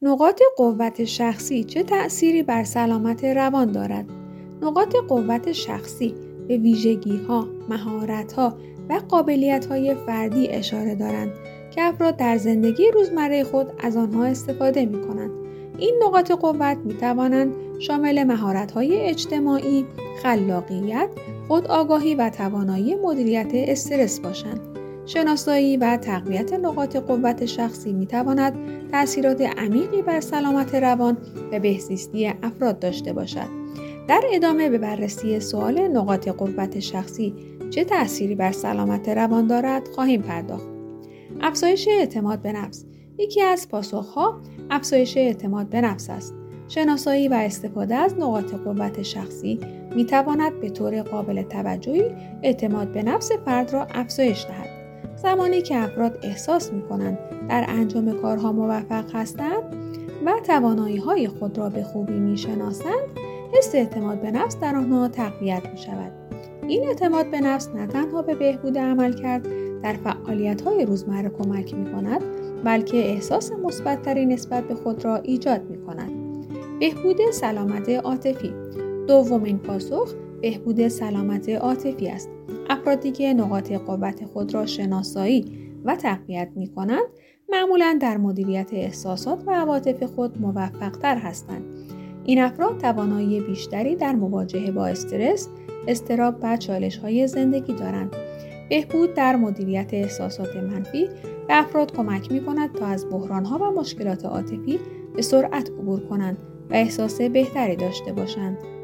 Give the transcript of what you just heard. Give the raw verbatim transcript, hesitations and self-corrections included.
نقاط قوت شخصی چه تأثیری بر سلامت روان دارد؟ نقاط قوت شخصی به ویژگی‌ها، مهارت‌ها و قابلیت‌های فردی اشاره دارند که افراد در زندگی روزمره خود از آنها استفاده می‌کنند. این نقاط قوت می‌توانند شامل مهارت‌های اجتماعی، خلاقیت، خودآگاهی و توانایی مدیریت استرس باشند. شناسایی و تقویت نقاط قوت شخصی می‌تواند تأثیرات عمیقی بر سلامت روان و بهزیستی افراد داشته باشد. در ادامه به بررسی سوال نقاط قوت شخصی چه تأثیری بر سلامت روان دارد خواهیم پرداخت. افزایش اعتماد به نفس. یکی از پاسخ‌ها افزایش اعتماد به نفس است. شناسایی و استفاده از نقاط قوت شخصی می‌تواند به طور قابل توجهی اعتماد به نفس فرد را افزایش دهد. زمانی که افراد احساس می‌کنند در انجام کارها موفق هستند و توانایی‌های خود را به خوبی می‌شناسند، حس اعتماد به نفس در آنها تقویت می‌شود. این اعتماد به نفس نه تنها به بهبود عملکرد در فعالیت‌های روزمره کمک می‌کند، بلکه احساس مثبت‌تری نسبت به خود را ایجاد می‌کند. بهبود سلامت عاطفی. دومین پاسخ بهبود سلامت عاطفی است. افرادی که نقاط قوت خود را شناسایی و تقویت می‌کنند، معمولاً در مدیریت احساسات و عواطف خود موفق‌تر هستند. این افراد توانایی بیشتری در مواجهه با استرس، اضطراب و چالش‌های زندگی دارند. بهبود در مدیریت احساسات منفی به افراد کمک می‌کند تا از بحران‌ها و مشکلات عاطفی به سرعت عبور کنند و احساس بهتری داشته باشند.